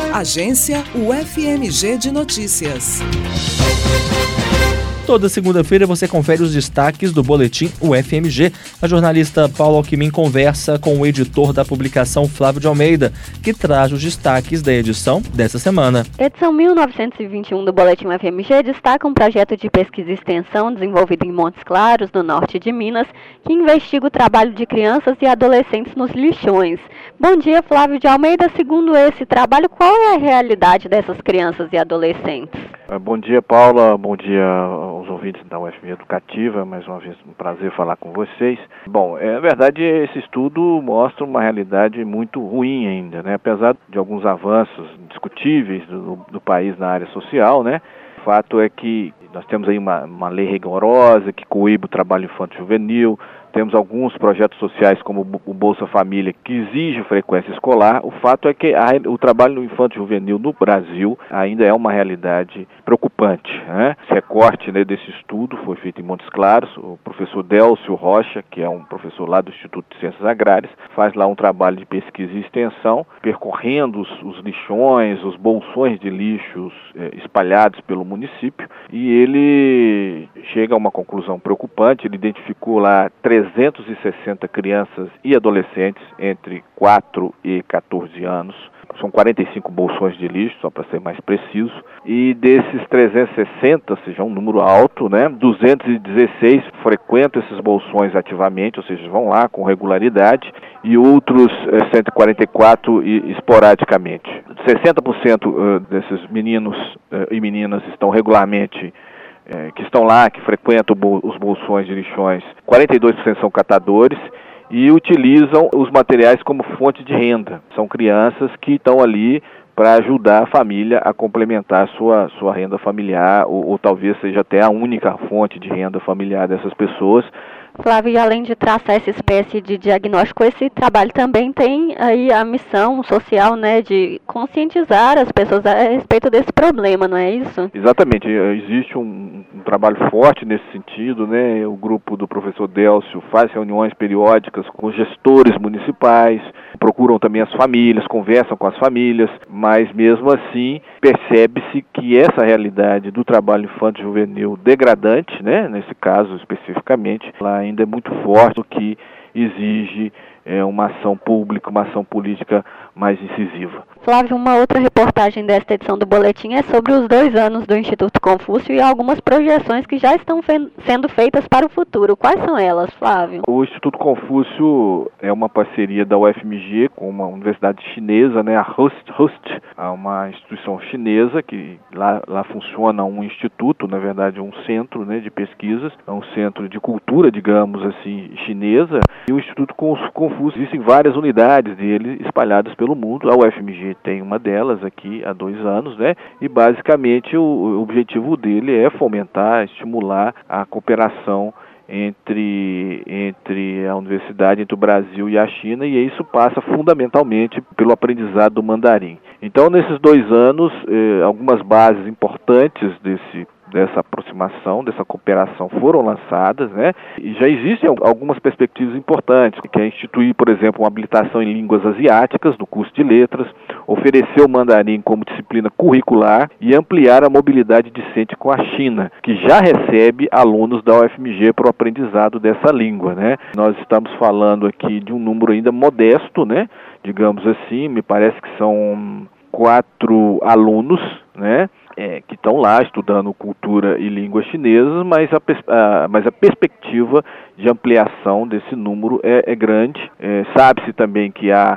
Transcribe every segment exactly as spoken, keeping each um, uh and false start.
Agência U F M G de Notícias. Toda segunda-feira você confere os destaques do Boletim U F M G. A jornalista Paula Alckmin conversa com o editor da publicação, Flávio de Almeida, que traz os destaques da edição dessa semana. Edição mil novecentos e vinte e um do Boletim U F M G destaca um projeto de pesquisa e extensão desenvolvido em Montes Claros, no norte de Minas, que investiga o trabalho de crianças e adolescentes nos lixões. Bom dia, Flávio de Almeida. Segundo esse trabalho, qual é a realidade dessas crianças e adolescentes? Bom dia, Paula. Bom dia aos ouvintes da U F M G Educativa. Mais uma vez, um prazer falar com vocês. Bom, é verdade, esse estudo mostra uma realidade muito ruim ainda, né? Apesar de alguns avanços discutíveis do, do país na área social, né? O fato é que nós temos aí uma, uma lei rigorosa que coíbe o trabalho infanto-juvenil. Temos alguns projetos sociais como o Bolsa Família que exige frequência escolar. O fato é que a, o trabalho no infanto-juvenil no Brasil ainda é uma realidade preocupante, né? Esse recorte, né, desse estudo foi feito em Montes Claros. O professor Délcio Rocha, que é um professor lá do Instituto de Ciências Agrárias, faz lá um trabalho de pesquisa e extensão, percorrendo os, os lixões, os bolsões de lixos eh, espalhados pelo município, e ele chega a uma conclusão preocupante. Ele identificou lá trezentas e sessenta crianças e adolescentes entre quatro e quatorze anos. São quarenta e cinco bolsões de lixo, só para ser mais preciso. E desses trezentos e sessenta, ou seja, um número alto, né, duzentos e dezesseis frequentam esses bolsões ativamente, ou seja, vão lá com regularidade, e outros eh, cento e quarenta e quatro e, esporadicamente. sessenta por cento desses meninos eh, e meninas estão regularmente É, que estão lá, que frequentam os bolsões de lixões. Quarenta e dois por cento são catadores e utilizam os materiais como fonte de renda. São crianças que estão ali para ajudar a família a complementar a sua, sua renda familiar, ou, ou talvez seja até a única fonte de renda familiar dessas pessoas. Flávio, e além de traçar essa espécie de diagnóstico, esse trabalho também tem aí a missão social, né, de conscientizar as pessoas a respeito desse problema, não é isso? Exatamente, existe um, um trabalho forte nesse sentido, né? O grupo do professor Délcio faz reuniões periódicas com os gestores municipais, procuram também as famílias, conversam com as famílias, mas mesmo assim percebe-se que essa realidade do trabalho infanto-juvenil degradante, né, nesse caso especificamente, lá ainda é muito forte, o que exige é, uma ação pública, uma ação política mais incisiva. Flávio, uma outra reportagem desta edição do Boletim é sobre os dois anos do Instituto Confúcio e algumas projeções que já estão fe- sendo feitas para o futuro. Quais são elas, Flávio? O Instituto Confúcio é uma parceria da U F M G com uma universidade chinesa, né, a Rust, Rust, uma instituição chinesa que lá, lá funciona um instituto, na verdade um centro, né, de pesquisas, é um centro de cultura, digamos assim, chinesa. E o Instituto Confúcio, existem várias unidades dele espalhadas pelo mundo. A U F M G tem uma delas aqui há dois anos, né? E basicamente o, o objetivo dele é fomentar, estimular a cooperação entre, entre a universidade, entre o Brasil e a China, e isso passa fundamentalmente pelo aprendizado do mandarim. Então, nesses dois anos, eh, algumas bases importantes desse dessa aproximação, dessa cooperação foram lançadas, né? E já existem algumas perspectivas importantes, que é instituir, por exemplo, uma habilitação em línguas asiáticas no curso de letras, oferecer o mandarim como disciplina curricular e ampliar a mobilidade discente com a China, que já recebe alunos da U F M G para o aprendizado dessa língua, né? Nós estamos falando aqui de um número ainda modesto, né? Digamos assim, me parece que são quatro alunos, né? É, que estão lá estudando cultura e línguas chinesas, mas a, a, mas a perspectiva de ampliação desse número é, é grande. É, sabe-se também que há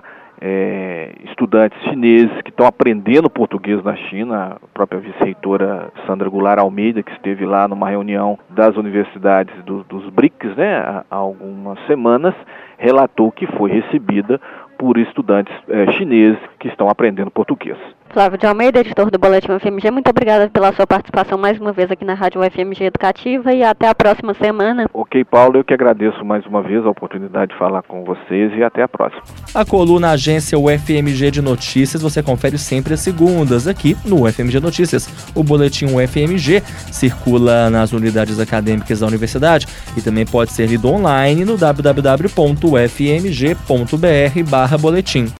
é, estudantes chineses que estão aprendendo português na China. A própria vice-reitora Sandra Goulart Almeida, que esteve lá numa reunião das universidades do, dos B R I C S, né, há, há algumas semanas, relatou que foi recebida por estudantes é, chineses que estão aprendendo português. Flávio de Almeida, editor do Boletim U F M G, muito obrigada pela sua participação mais uma vez aqui na Rádio U F M G Educativa e até a próxima semana. Ok, Paulo, eu que agradeço mais uma vez a oportunidade de falar com vocês e até a próxima. A coluna Agência U F M G de Notícias você confere sempre às segundas aqui no U F M G Notícias. O Boletim U F M G circula nas unidades acadêmicas da universidade e também pode ser lido online no w w w ponto u f m g ponto b r barra boletim.